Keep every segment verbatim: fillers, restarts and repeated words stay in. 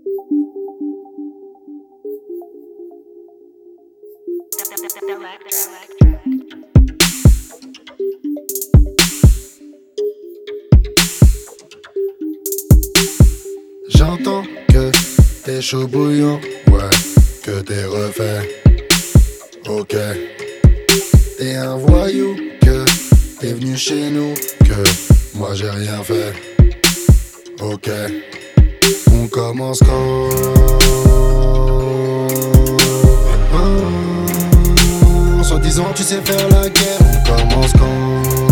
J'entends que t'es chaud bouillant, ouais, que t'es refait. Ok, t'es un voyou, que t'es venu chez nous, que moi j'ai rien fait. Ok, on commence quand? Oh, soi-disant tu sais faire la guerre, on commence quand?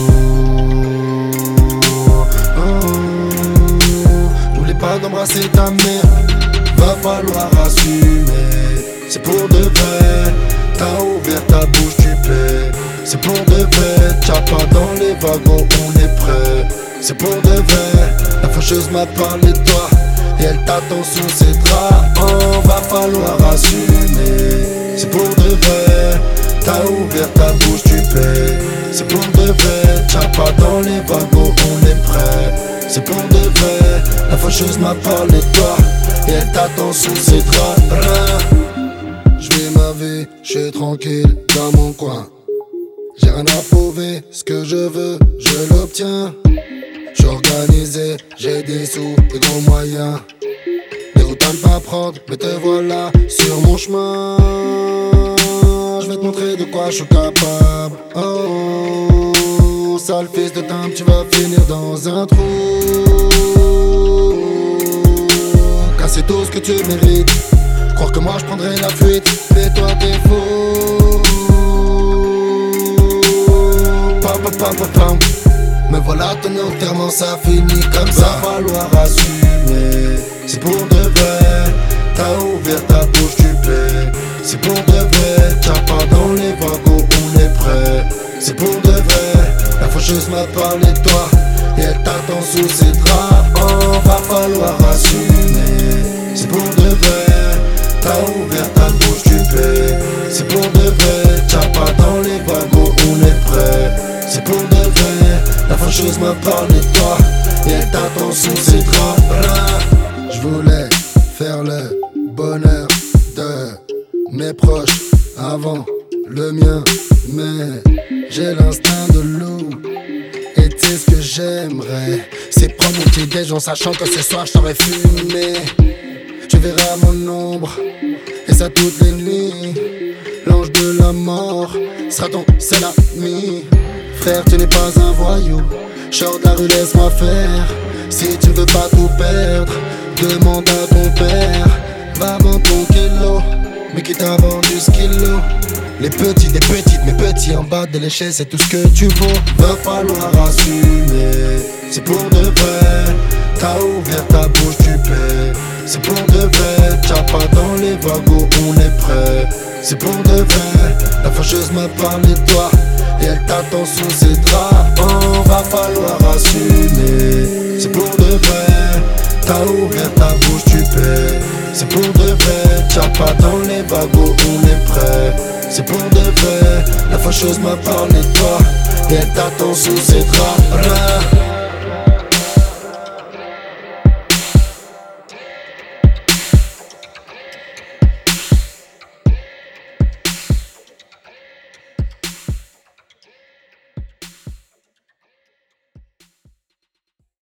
Oh, n'oublie pas d'embrasser ta mère, va falloir assumer. C'est pour de vrai, t'as ouvert ta bouche, tu plais. C'est pour de vrai, t'as pas dans les wagons, on est prêt. C'est pour de vrai, la faucheuse m'a parlé de toi et elle t'attend sous ses draps. Oh, va falloir assumer. C'est pour de vrai, t'as ouvert ta bouche, tu plais. C'est pour de vrai, t'as pas dans les wagons, on est prêt. C'est pour de vrai, la faucheuse m'a parlé de toi et elle t'attend sous ses draps. Je vis ma vie, je suis tranquille dans mon coin. J'ai rien à prouver, ce que je veux, je l'obtiens. J'suis organisé, j'ai des sous, des gros moyens. Des routes à ne pas prendre, mais te voilà sur mon chemin. Je vais te montrer de quoi je suis capable. Oh, sale fils de timbre, tu vas finir dans un trou. Car c'est tout ce que tu mérites. Croire que moi je prendrai la fuite, mais toi t'es faux. Pam pam pam pam pam. Me voilà ton enterrement, ça finit comme ça. Va falloir assumer. C'est pour de vrai, t'as ouvert ta bouche, tu plais. C'est pour de vrai, t'as pas dans les wagons, on est prêt. C'est pour de vrai, la faucheuse m'a parlé de toi et elle t'attend sous ses draps. Oh, va falloir assumer. C'est pour de vrai, t'as ouvert ta bouche, tu plais. C'est pour de vrai, t'as pas dans les wagons, on est prêt. C'est pour de vrai, la faucheuse m'a parlé de toi et elle t'attend sous ses draps. Je voulais faire le bonheur de mes proches avant le mien, mais j'ai l'instinct de loup. Et tu sais ce que j'aimerais, c'est prendre mon petit déj en sachant que ce soir je t'aurais fumé. Tu verras mon ombre, et ça toutes les nuits. L'ange de la mort sera ton seul ami. Frère, tu n'es pas un voyou, sors de la rue, laisse-moi faire. Si tu veux pas tout perdre, demande à ton père. Va vendre ton kilo, mais qui t'a vendu ce kilo? Les petits, des petites, mais petits en bas de l'échelle, c'est tout ce que tu vaux. Va falloir assumer. C'est pour de vrai, t'as ouvert ta bouche, tu paies. C'est pour de vrai, t'as pas dans les wagons, on est prêt. C'est pour de vrai, la fâcheuse m'a parlé de toi et elle t'attend sous ses draps. Oh, va falloir assumer. C'est pour de vrai, t'as ouvert ta bouche, tu paies. C'est pour de vrai, t'as pas dans les wagons, on est prêt. C'est pour de vrai, la fâcheuse m'a parlé de toi et elle t'attend sous ses draps.